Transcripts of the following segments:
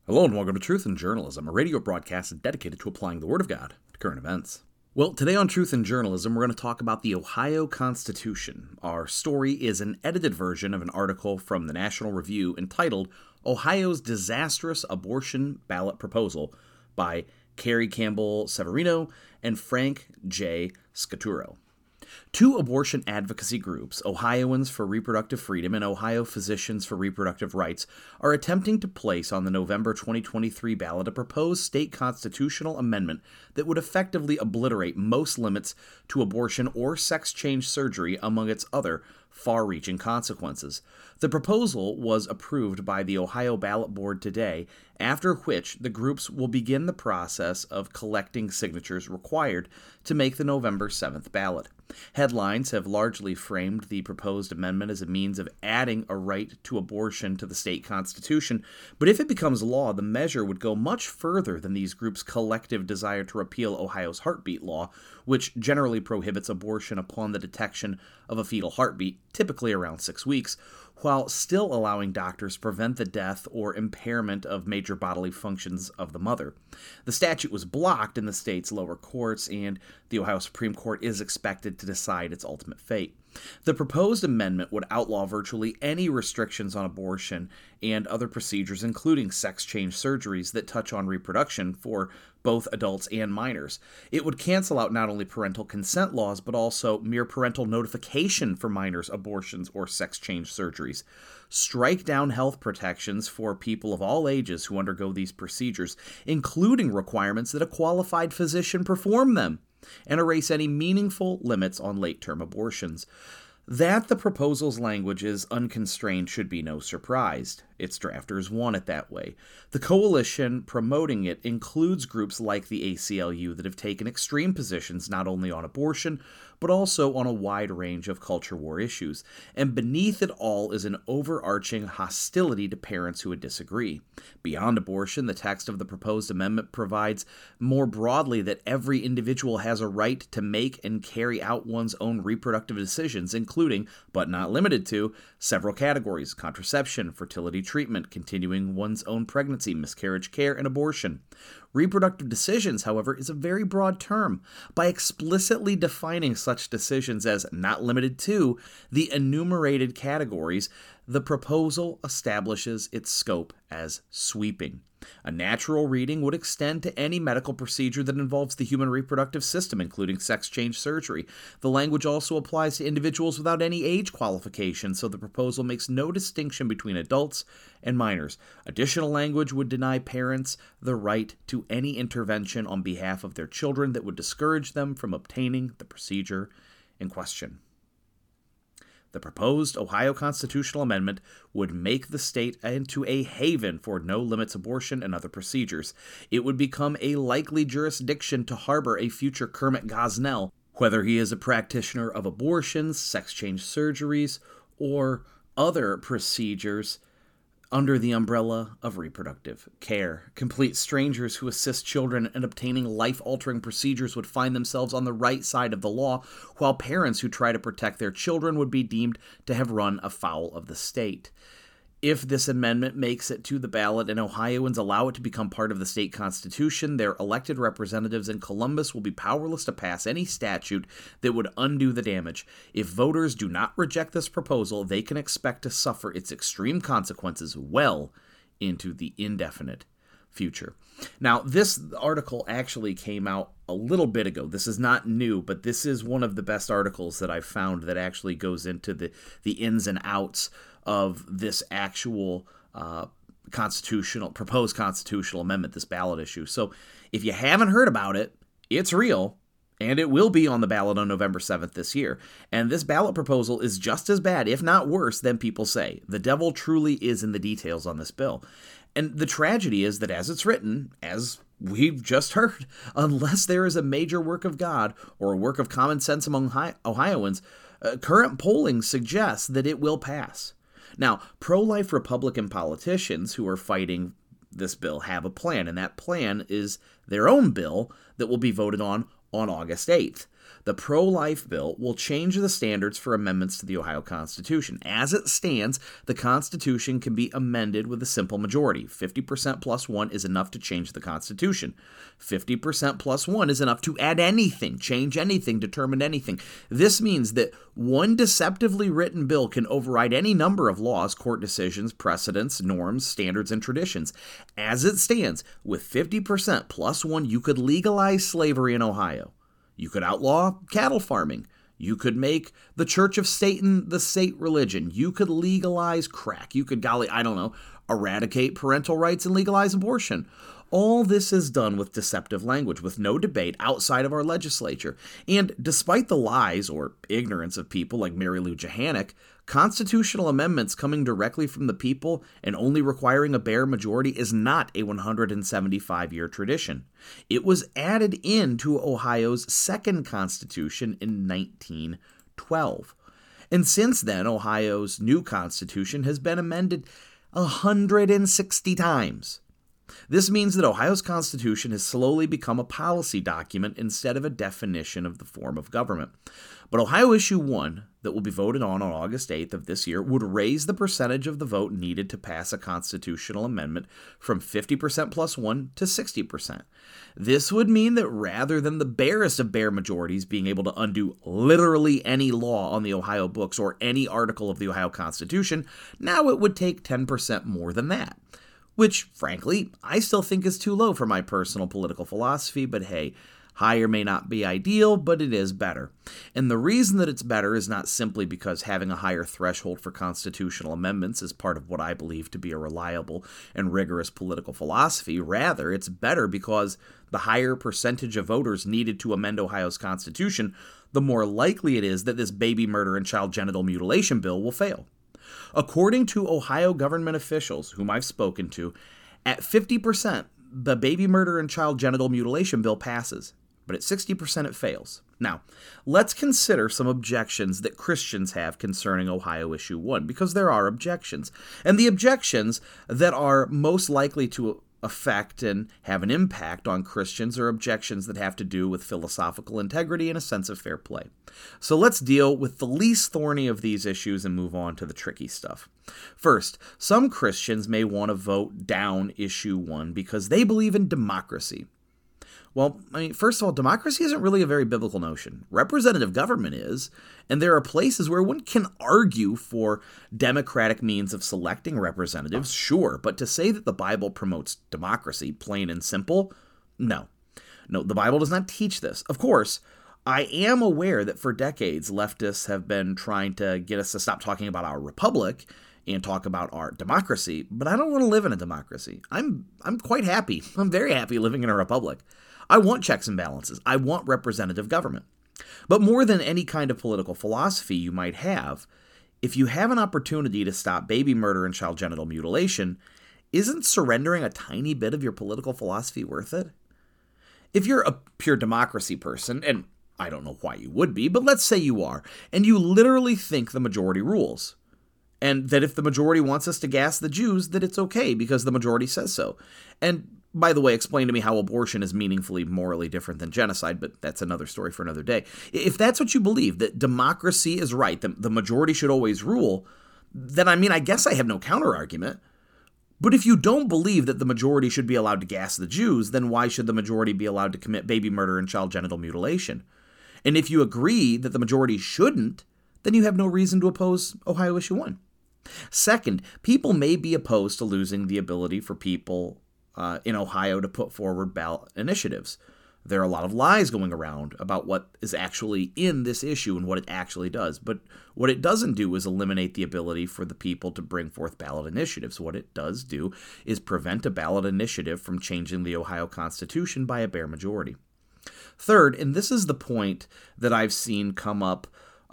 Hello and welcome to Truth in Journalism, a radio broadcast dedicated to applying the Word of God to current events. Well, today on Truth in Journalism, we're going to talk about the Ohio Constitution. Our story is an edited version of an article from the National Review entitled Ohio's Disastrous Abortion Ballot Proposal by Carrie Campbell Severino and Frank J. Scaturo. Two abortion advocacy groups, Ohioans for Reproductive Freedom and Ohio Physicians for Reproductive Rights, are attempting to place on the November 2023 ballot a proposed state constitutional amendment that would effectively obliterate most limits to abortion or sex change surgery, among its other far-reaching consequences. The proposal was approved by the Ohio Ballot Board today, after which the groups will begin the process of collecting signatures required to make the November 7th ballot. Headlines have largely framed the proposed amendment as a means of adding a right to abortion to the state constitution, but if it becomes law, the measure would go much further than these groups' collective desire to repeal Ohio's heartbeat law, which generally prohibits abortion upon the detection of a fetal heartbeat, typically around 6 weeks, while still allowing doctors to prevent the death or impairment of major bodily functions of the mother. The statute was blocked in the state's lower courts, and the Ohio Supreme Court is expected to decide its ultimate fate. The proposed amendment would outlaw virtually any restrictions on abortion and other procedures, including sex change surgeries that touch on reproduction for both adults and minors. It would cancel out not only parental consent laws, but also mere parental notification for minors' abortions or sex change surgeries. Strike down health protections for people of all ages who undergo these procedures, including requirements that a qualified physician perform them, and erase any meaningful limits on late-term abortions. That the proposal's language is unconstrained should be no surprise. Its drafters want it that way. The coalition promoting it includes groups like the ACLU that have taken extreme positions not only on abortion, but also on a wide range of culture war issues. And beneath it all is an overarching hostility to parents who would disagree. Beyond abortion, the text of the proposed amendment provides more broadly that every individual has a right to make and carry out one's own reproductive decisions, including, but not limited to, several categories: contraception, fertility treatment, continuing one's own pregnancy, miscarriage care, and abortion. Reproductive decisions, however, is a very broad term. By explicitly defining such decisions as not limited to the enumerated categories, the proposal establishes its scope as sweeping. A natural reading would extend to any medical procedure that involves the human reproductive system, including sex change surgery. The language also applies to individuals without any age qualification, so the proposal makes no distinction between adults and minors. Additional language would deny parents the right to any intervention on behalf of their children that would discourage them from obtaining the procedure in question. The proposed Ohio constitutional amendment would make the state into a haven for no-limits abortion and other procedures. It would become a likely jurisdiction to harbor a future Kermit Gosnell, whether he is a practitioner of abortions, sex change surgeries, or other procedures under the umbrella of reproductive care. Complete strangers who assist children in obtaining life-altering procedures would find themselves on the right side of the law, while parents who try to protect their children would be deemed to have run afoul of the state. If this amendment makes it to the ballot and Ohioans allow it to become part of the state constitution, their elected representatives in Columbus will be powerless to pass any statute that would undo the damage. If voters do not reject this proposal, they can expect to suffer its extreme consequences well into the indefinite future. Now, this article actually came out a little bit ago. This is not new, but this is one of the best articles that I've found that actually goes into the ins and outs of this actual proposed constitutional amendment, this ballot issue. So if you haven't heard about it, it's real, and it will be on the ballot on November 7th this year. And this ballot proposal is just as bad, if not worse, than people say. The devil truly is in the details on this bill. And the tragedy is that as it's written, as we've just heard, unless there is a major work of God or a work of common sense among Ohioans, current polling suggests that it will pass. Now, pro-life Republican politicians who are fighting this bill have a plan, and that plan is their own bill that will be voted on August 8th. The pro-life bill will change the standards for amendments to the Ohio Constitution. As it stands, the Constitution can be amended with a simple majority. 50% plus 1 is enough to change the Constitution. 50% plus 1 is enough to add anything, change anything, determine anything. This means that one deceptively written bill can override any number of laws, court decisions, precedents, norms, standards, and traditions. As it stands, with 50% plus 1, you could legalize slavery in Ohio. You could outlaw cattle farming. You could make the Church of Satan the state religion. You could legalize crack. You could, eradicate parental rights and legalize abortion. All this is done with deceptive language, with no debate outside of our legislature. And despite the lies or ignorance of people like Mary Lou Johanneck, constitutional amendments coming directly from the people and only requiring a bare majority is not a 175-year tradition. It was added into Ohio's second constitution in 1912. And since then, Ohio's new constitution has been amended 160 times. This means that Ohio's Constitution has slowly become a policy document instead of a definition of the form of government. But Ohio Issue 1, that will be voted on August 8th of this year, would raise the percentage of the vote needed to pass a constitutional amendment from 50% plus 1 to 60%. This would mean that rather than the barest of bare majorities being able to undo literally any law on the Ohio books or any article of the Ohio Constitution, now it would take 10% more than that. Which, frankly, I still think is too low for my personal political philosophy, but hey, higher may not be ideal, but it is better. And the reason that it's better is not simply because having a higher threshold for constitutional amendments is part of what I believe to be a reliable and rigorous political philosophy. Rather, it's better because the higher percentage of voters needed to amend Ohio's Constitution, the more likely it is that this baby murder and child genital mutilation bill will fail. According to Ohio government officials whom I've spoken to, at 50%, the baby murder and child genital mutilation bill passes, but at 60% it fails. Now, let's consider some objections that Christians have concerning Ohio Issue 1, because there are objections. And the objections that are most likely to affect and have an impact on Christians are objections that have to do with philosophical integrity and a sense of fair play. So let's deal with the least thorny of these issues and move on to the tricky stuff. First, some Christians may want to vote down Issue 1 because they believe in democracy. Well, first of all, democracy isn't really a very biblical notion. Representative government is, and there are places where one can argue for democratic means of selecting representatives, sure, but to say that the Bible promotes democracy, plain and simple, no. No, the Bible does not teach this. Of course, I am aware that for decades, leftists have been trying to get us to stop talking about our republic and talk about our democracy, but I don't want to live in a democracy. I'm quite happy. I'm very happy living in a republic. I want checks and balances. I want representative government. But more than any kind of political philosophy you might have, if you have an opportunity to stop baby murder and child genital mutilation, isn't surrendering a tiny bit of your political philosophy worth it? If you're a pure democracy person, and I don't know why you would be, but let's say you are, and you literally think the majority rules, and that if the majority wants us to gas the Jews, that it's okay because the majority says so. And by the way, explain to me how abortion is meaningfully morally different than genocide, but that's another story for another day. If that's what you believe, that democracy is right, the majority should always rule, then I guess I have no counter-argument. But if you don't believe that the majority should be allowed to gas the Jews, then why should the majority be allowed to commit baby murder and child genital mutilation? And if you agree that the majority shouldn't, then you have no reason to oppose Ohio Issue 1. Second, people may be opposed to losing the ability for people in Ohio to put forward ballot initiatives. There are a lot of lies going around about what is actually in this issue and what it actually does. But what it doesn't do is eliminate the ability for the people to bring forth ballot initiatives. What it does do is prevent a ballot initiative from changing the Ohio Constitution by a bare majority. Third, and this is the point that I've seen come up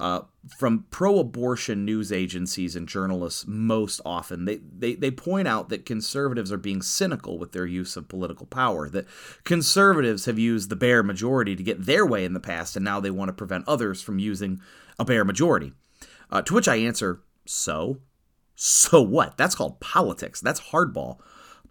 from pro-abortion news agencies and journalists most often, they point out that conservatives are being cynical with their use of political power, that conservatives have used the bare majority to get their way in the past, and now they want to prevent others from using a bare majority. To which I answer, so what? That's called politics. That's hardball.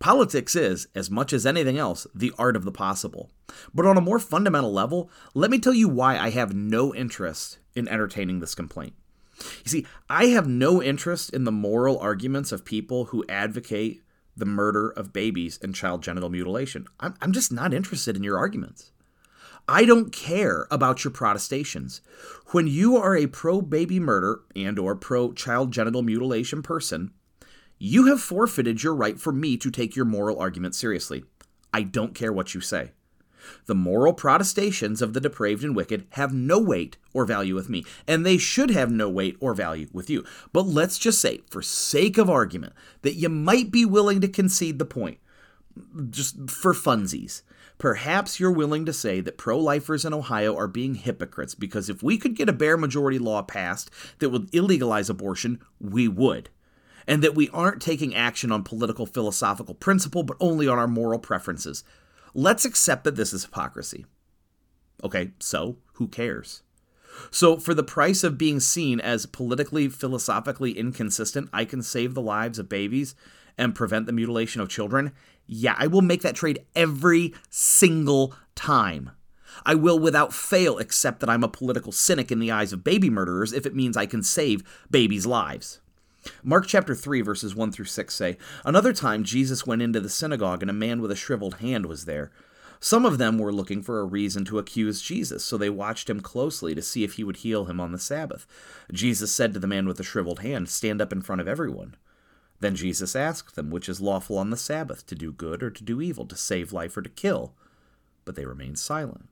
Politics is, as much as anything else, the art of the possible. But on a more fundamental level, let me tell you why I have no interest in entertaining this complaint. You see, I have no interest in the moral arguments of people who advocate the murder of babies and child genital mutilation. I'm just not interested in your arguments. I don't care about your protestations. When you are a pro-baby murder and or pro-child genital mutilation person, you have forfeited your right for me to take your moral argument seriously. I don't care what you say. The moral protestations of the depraved and wicked have no weight or value with me, and they should have no weight or value with you. But let's just say, for sake of argument, that you might be willing to concede the point, just for funsies. Perhaps you're willing to say that pro-lifers in Ohio are being hypocrites, because if we could get a bare majority law passed that would illegalize abortion, we would. And that we aren't taking action on political philosophical principle, but only on our moral preferences. Let's accept that this is hypocrisy. Okay, so who cares? So for the price of being seen as politically, philosophically inconsistent, I can save the lives of babies and prevent the mutilation of children? Yeah, I will make that trade every single time. I will without fail accept that I'm a political cynic in the eyes of baby murderers if it means I can save babies' lives. Mark chapter 3 verses 1 through 6 say, "Another time Jesus went into the synagogue, and a man with a shriveled hand was there. Some of them were looking for a reason to accuse Jesus, so they watched him closely to see if he would heal him on the Sabbath. Jesus said to the man with the shriveled hand, 'Stand up in front of everyone.' Then Jesus asked them, 'Which is lawful on the Sabbath, to do good or to do evil, to save life or to kill?' But they remained silent.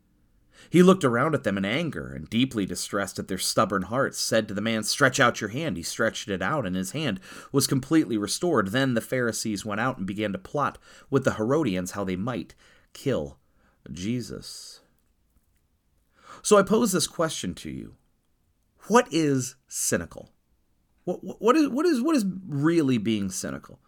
He looked around at them in anger, and deeply distressed at their stubborn hearts, said to the man, 'Stretch out your hand.' He stretched it out, and his hand was completely restored. Then the Pharisees went out and began to plot with the Herodians how they might kill Jesus." So I pose this question to you. What is cynical? What is really being cynical?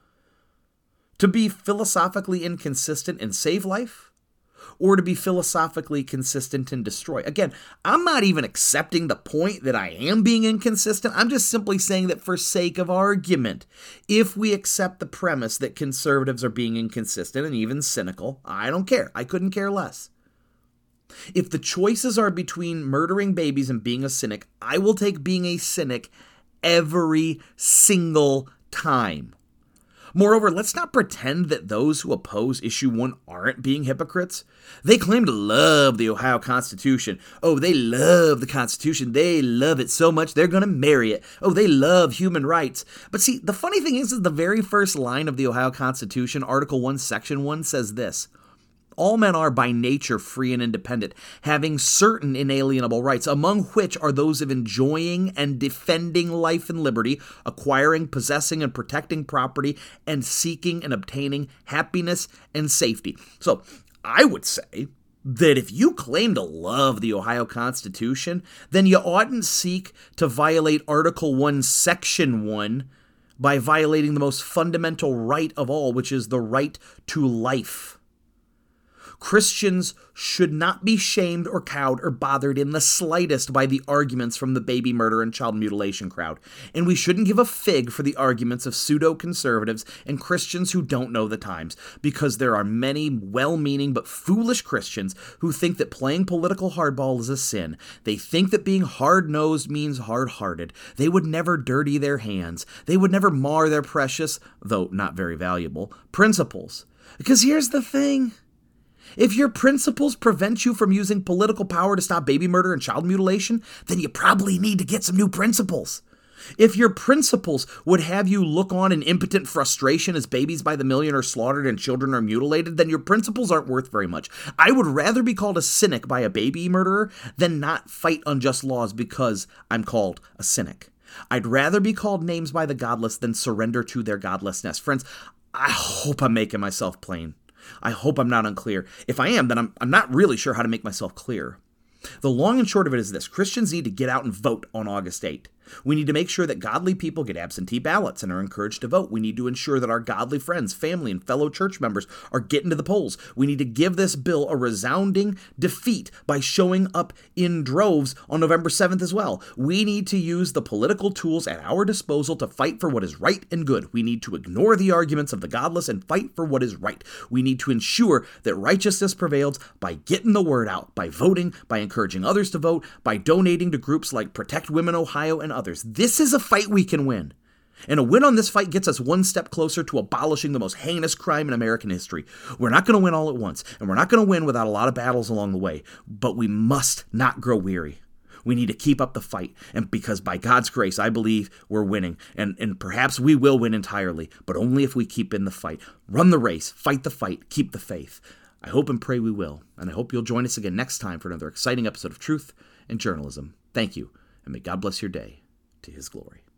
To be philosophically inconsistent and save life? Or to be philosophically consistent and destroy? Again, I'm not even accepting the point that I am being inconsistent. I'm just simply saying that for sake of argument, if we accept the premise that conservatives are being inconsistent and even cynical, I don't care. I couldn't care less. If the choices are between murdering babies and being a cynic, I will take being a cynic every single time. Moreover, let's not pretend that those who oppose issue 1 aren't being hypocrites. They claim to love the Ohio Constitution. Oh, they love the Constitution. They love it so much they're going to marry it. Oh, they love human rights. But see, the funny thing is the very first line of the Ohio Constitution, Article 1, Section 1, says this: "All men are by nature free and independent, having certain inalienable rights, among which are those of enjoying and defending life and liberty, acquiring, possessing, and protecting property, and seeking and obtaining happiness and safety." So I would say that if you claim to love the Ohio Constitution, then you oughtn't seek to violate Article 1, Section 1 by violating the most fundamental right of all, which is the right to life. Christians should not be shamed or cowed or bothered in the slightest by the arguments from the baby murder and child mutilation crowd. And we shouldn't give a fig for the arguments of pseudo-conservatives and Christians who don't know the times, because there are many well-meaning but foolish Christians who think that playing political hardball is a sin. They think that being hard-nosed means hard-hearted. They would never dirty their hands. They would never mar their precious, though not very valuable, principles. Because here's the thing. If your principles prevent you from using political power to stop baby murder and child mutilation, then you probably need to get some new principles. If your principles would have you look on in impotent frustration as babies by the million are slaughtered and children are mutilated, then your principles aren't worth very much. I would rather be called a cynic by a baby murderer than not fight unjust laws because I'm called a cynic. I'd rather be called names by the godless than surrender to their godlessness. Friends, I hope I'm making myself plain. I hope I'm not unclear. If I am, then I'm not really sure how to make myself clear. The long and short of it is this: Christians need to get out and vote on August 8th. We need to make sure that godly people get absentee ballots and are encouraged to vote. We need to ensure that our godly friends, family, and fellow church members are getting to the polls. We need to give this bill a resounding defeat by showing up in droves on November 7th as well. We need to use the political tools at our disposal to fight for what is right and good. We need to ignore the arguments of the godless and fight for what is right. We need to ensure that righteousness prevails by getting the word out, by voting, by encouraging others to vote, by donating to groups like Protect Women Ohio and others. This is a fight we can win. And a win on this fight gets us one step closer to abolishing the most heinous crime in American history. We're not going to win all at once, and we're not going to win without a lot of battles along the way, but we must not grow weary. We need to keep up the fight, and because by God's grace, I believe we're winning, and perhaps we will win entirely, but only if we keep in the fight. Run the race, fight the fight, keep the faith. I hope and pray we will, and I hope you'll join us again next time for another exciting episode of Truth and Journalism. Thank you, and may God bless your day to His glory.